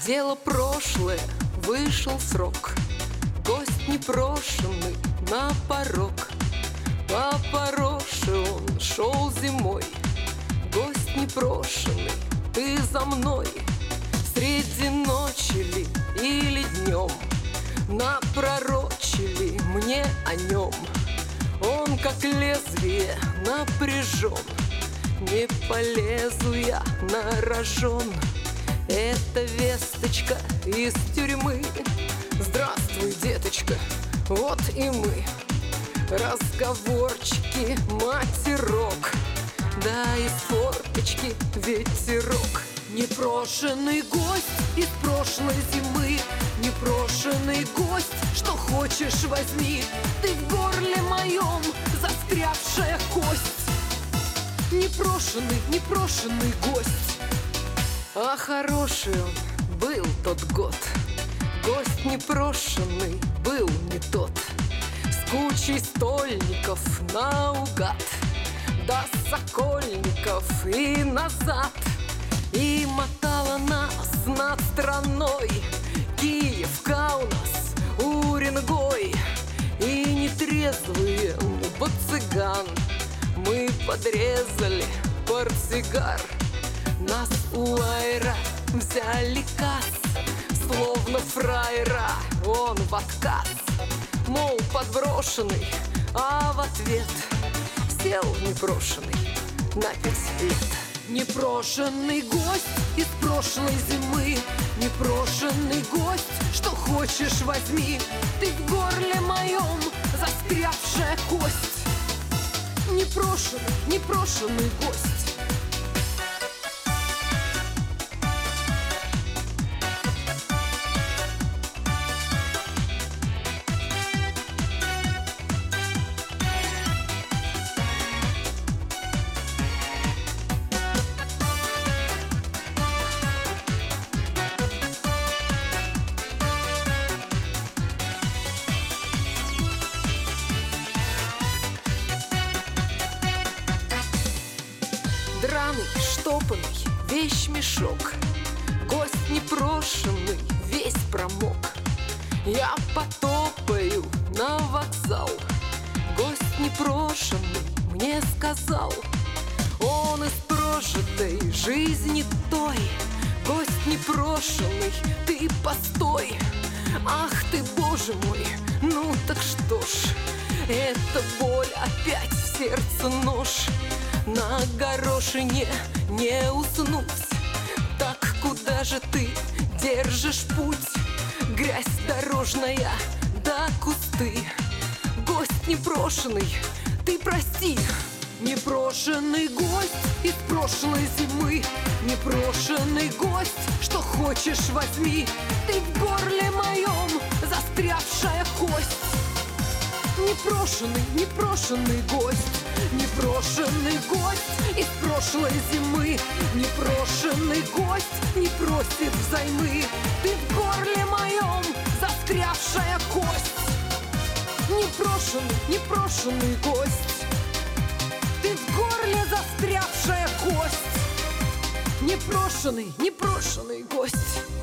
Дело прошлое, вышел срок, гость непрошенный на порог. По пороше он шел зимой, гость непрошенный, ты за мной. Среди ночи ли или днем напророчили мне о нем. Он как лезвие напряжен, не полезу я на рожон. Это весточка из тюрьмы. Здравствуй, деточка, вот и мы. Разговорчики, матерок, да из форточки ветерок. Непрошенный гость из прошлой зимы, непрошенный гость, что хочешь возьми. Ты в горле моем застрявшая кость. Непрошенный, непрошенный гость. А хороший он был тот год, гость непрошенный был не тот. С кучей стольников наугад, до Сокольников и назад. И мотала нас над страной Киев, Каунас, Уренгой. И нетрезвые цыган мы подрезали портсигар. Нас у аэра взяли касс, словно фраера он в отказ. Мол, подброшенный, а в ответ сел непрошенный на 5 лет. Непрошенный гость из прошлой зимы, непрошенный гость, что хочешь возьми. Ты в горле моем застрявшая кость. Непрошенный, непрошенный гость. Драный, штопанный вещмешок, гость непрошенный весь промок. Я потопаю на вокзал, гость непрошенный мне сказал. Он из прожитой жизни той, гость непрошенный, ты постой. Ах ты, боже мой, ну так что ж, эта боль опять в сердце нож. На горошине не уснуть. Так куда же ты держишь путь? Грязь дорожная, да кусты. Гость непрошенный, ты прости. Непрошенный гость из прошлой зимы, непрошенный гость, что хочешь возьми. Ты в горле моем застрявшая кость. Непрошенный, непрошенный гость, непрошенный гость из прошлой зимы, непрошенный гость не просит взаймы. Ты в горле моем застрявшая кость. Непрошенный, непрошенный гость, ты в горле застрявшая кость. Непрошенный, непрошенный гость.